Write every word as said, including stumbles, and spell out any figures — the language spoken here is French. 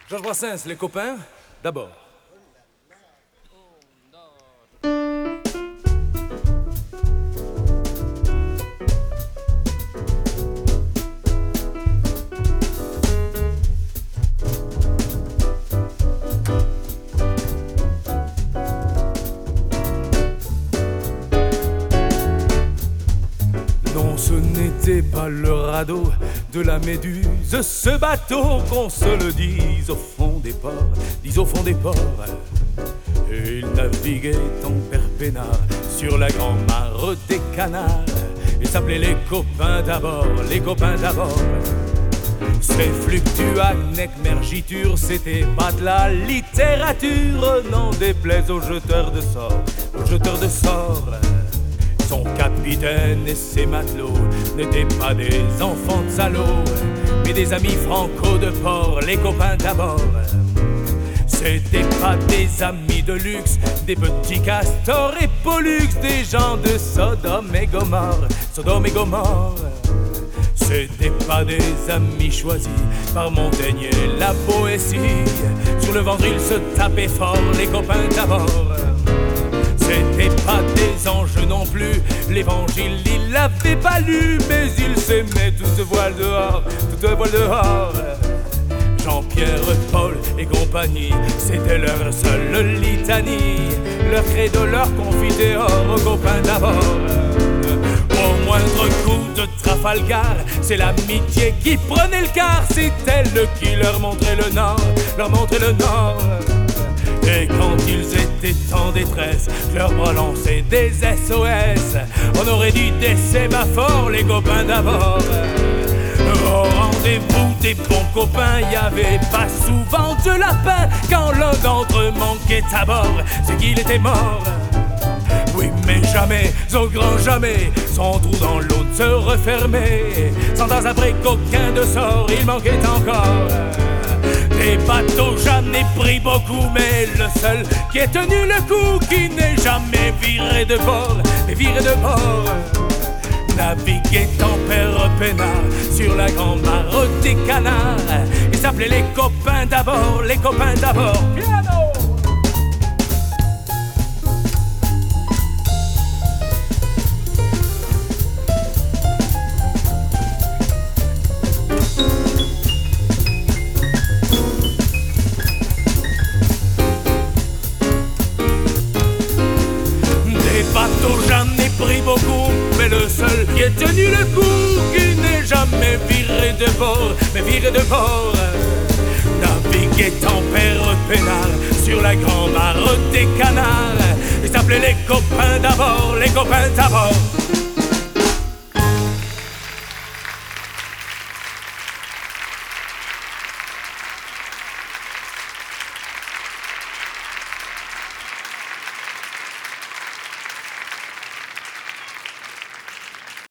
Georges Brassens, les copains, d'abord. Non, ce n'était pas le radeau de la Méduse, ce bateau, qu'on se le dise, au fond des ports, dis au fond des ports. Et il naviguait en perpénard sur la grand-mare des canards. Il s'appelait les copains d'abord, les copains d'abord. Ces fluctuacs, mergiture, c'était pas de la littérature, n'en déplaise aux jeteurs de sorts, aux jeteurs de sorts. Son capitaine et ses matelots n'étaient pas des enfants de salauds, mais des amis franco de port, les copains d'abord. C'étaient pas des amis de luxe, des petits castors et pollux, des gens de Sodome et Gomorre, Sodome et Gomorre. C'étaient pas des amis choisis par Montaigne et la Boétie. Sur le ventre ils se tapaient fort, les copains d'abord. C'étaient pas des anges non plus, l'évangile ils l'avaient pas lu, mais ils s'aimaient tous voile dehors, toutes voile dehors. Jean-Pierre, Paul et compagnie, c'était leur seule litanie, leur credo, leur confidéor, aux copains d'abord. Au moindre coup de Trafalgar, c'est l'amitié qui prenait le quart, c'est elle qui leur montrait le nord, leur montrait le nord. Et quand ils étaient en détresse, leur bras lançait des S O S. On aurait dit des sémaphores, les copains d'abord. Au rendez-vous des bons copains, y avait pas souvent de lapin. Quand l'un d'entre eux manquait à bord, c'est qu'il était mort. Oui, mais jamais, au grand jamais, son trou dans l'eau ne se refermait. Cent ans après qu'aucun de sort, il manquait encore. Des bateaux, j'en ai pris beaucoup, mais le seul qui ait tenu le coup, qui n'est jamais viré de bord, mais viré de bord. Naviguait en père peinard sur la grand-mare des canards. Ils s'appelaient les copains d'abord, les copains d'abord. Piano! J'en ai pris beaucoup, mais le seul qui ait tenu le coup, qui n'est jamais viré de bord, mais viré de bord. Naviguait en père peinard sur la grand-mare des canards. Ils s'appelaient les copains d'abord, les copains d'abord.